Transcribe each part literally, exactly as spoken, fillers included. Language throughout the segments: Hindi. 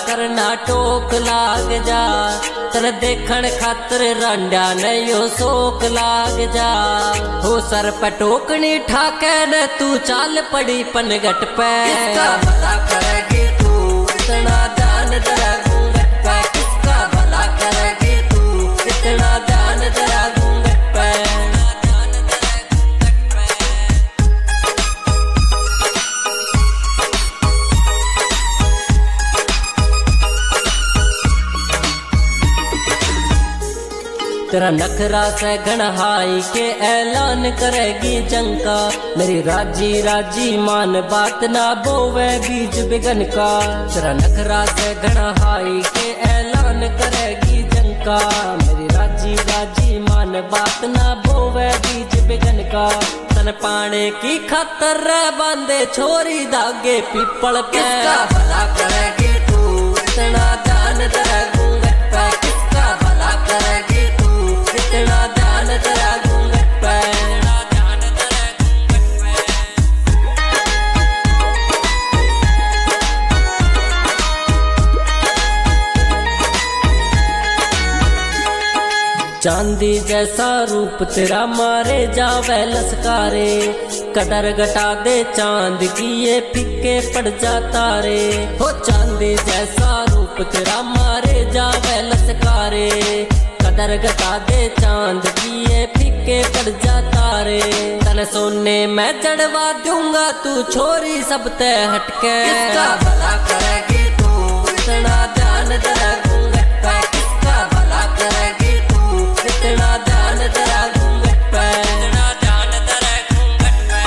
करना टोक लाग जा, तेरे देखण खातर रांडा नहीं शोक लाग जा। हो सर पे टोकनी ठाके न तू चाल पड़ी पनगट पे, किसका भला करेगी तू इतना ध्यान तेरा घूंघट पे, किसका भला करेगी तू इतना ध्यान तेरा घूंघट पे। तेरा नखरा से गणहाई के ऐलान करेगी जंग का, मेरी राजी राजी मान बात ना बोवे बीज बिगन का। तेरा नखरा से गणहाई के ऐलान करेगी जंग का, मेरी राजी राजी मान बात ना बोवे बीज बिगन का। तन पाने की खातर बांधे छोरी धागे पीपल पे, किसका भला करेगी तू इतना ध्यान तेरा घूंघट पे, किसका भला करेगी इतना ध्यान तेरा घूंघट पे। चांदी जैसा रूप तेरा मारे जावे लसकारे, कदर घटा दे चांद की ये फिक्के पड़ जाता रे। हो चांदी जैसा रूप तेरा मारे जावे लसकारे, कदर घटा दे चांद की ये फिक्के पड़ जाता रे। तन सोने मैं चढ़वा दूंगा तू छोरी सब ते हटके, किसका भला करेगी तू इतना ध्यान तेरा घूंघट पे, किसका भला करेगी तू इतना ध्यान तेरा घूंघट पे, इतना ध्यान तेरा घूंघट पे।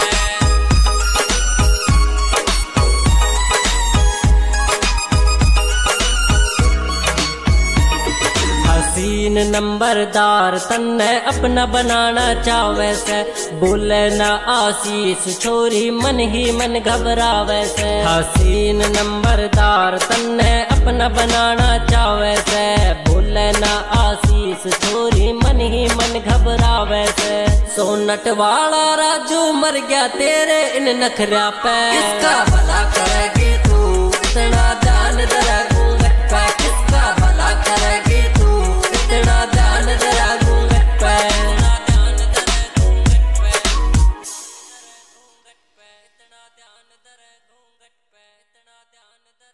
हसीन नंबरदार तन्ने अपना बनाना चावे से, बोले ना आशीष छोरी मन ही मन घबरावे से। हसीन नंबरदार तन्ने अपना बनाना चावे से, बोले ना आशीष छोरी मन ही मन घबरावे से। सोनट वाला राजू मर गया तेरे इन नखरा पे, किसका भला करेगी तू इतना